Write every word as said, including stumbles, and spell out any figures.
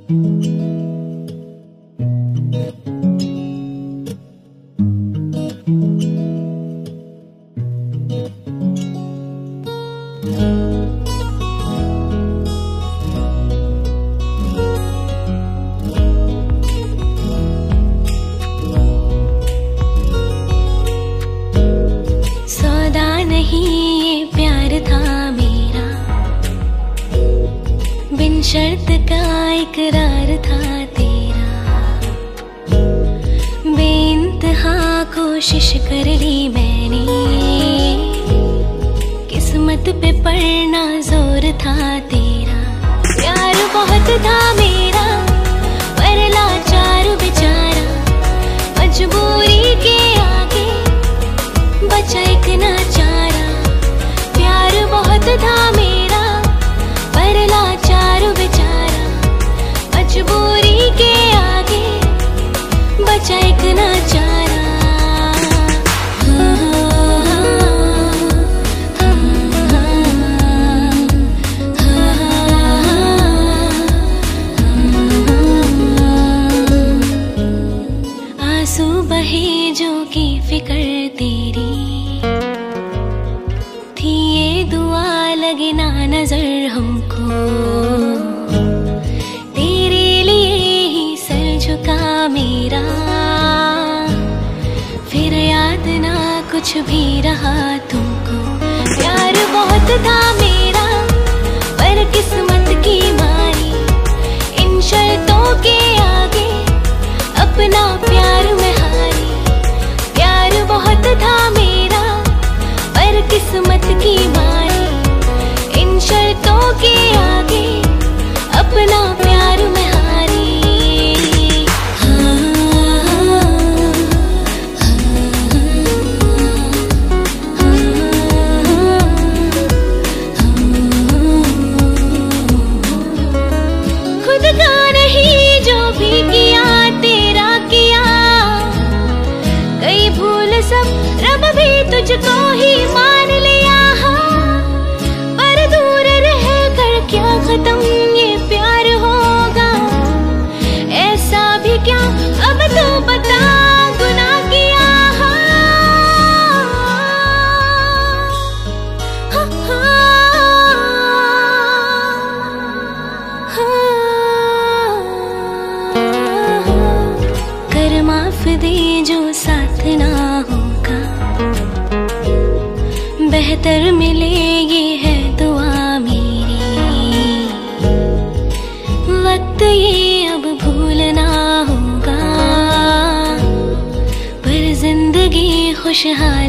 सौदा नहीं ये प्यार था मेरा, बिन शर्त का इकरार था तेरा। बेइंतहा कोशिश कर ली मैंने, किस्मत पे पड़ना जोर था तेरा। प्यार बहुत था मेरा पर लाचार बेचारा, मजबूरी के आगे बचा एक नाचारा। प्यार बहुत था मेरा पर लाचार बेचारा, मजबूरी के आगे बचा एक नाचारा। आंसू बहे जो की फिक्र तेरी थी, ये दुआ लगे ना नजर हमको। तेरे लिए ही सर झुका मेरा, फिर याद ना कुछ भी रहा तुमको। प्यार बहुत था मेरा पर किस्मत की मारी, इन शर्तों के आगे अपना प्यार में हारी। प्यार बहुत था मेरा पर किस्मत की मारी, इन शर्तों के आगे अपना प्यार में हारी। खुद का नहीं जो भी किया तेरा किया, कई भूल सब रब भी तुझको ही मान लिया। पर दूर रह कर क्या खत्म ये प्यार होगा, ऐसा भी क्या अब तो बता गुनाह किया। हाँ, हाँ, कर माफ दे जो साथ ना होगा, बेहतर मिले ये है दुआ मेरी। वक्त ये अब भूलना होगा, पर जिंदगी खुशहाल